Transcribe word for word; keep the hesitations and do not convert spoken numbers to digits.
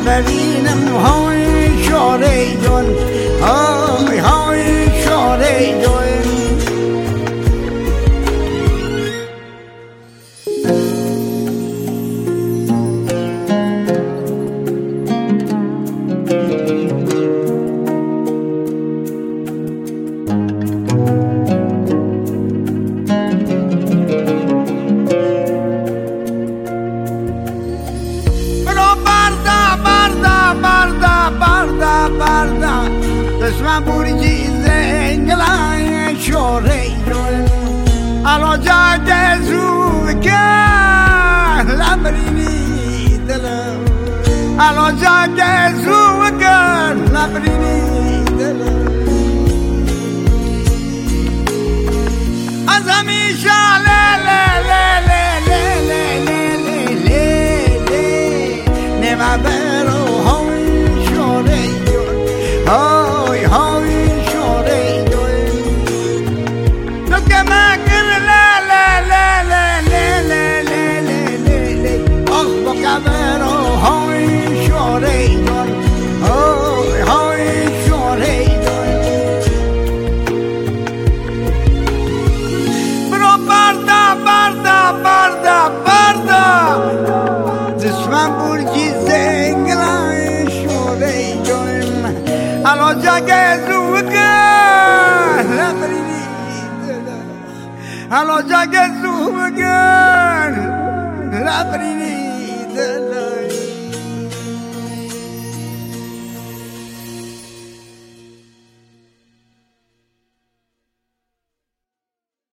ببینم های شاره جان های های شاره جان دشمن برگی زنگلای شوره جون الان جاده زوب کن لبرینی دلم الان جاده زوب کن لبرینی دلم از همیشه لیلی لیلی لیلی لیلی لیلی نما برو های شوره جون های های شوره جون تو که مکر لیلی لیلی لیلی لیلی آخ با کبرو های شوره جون های های شوره جون برو بردا بردا بردا بردا دشمن برگی زنگلای شوره جون الان جاگه زوگن لبرینی دلم الان جاگه زوگن لبرینی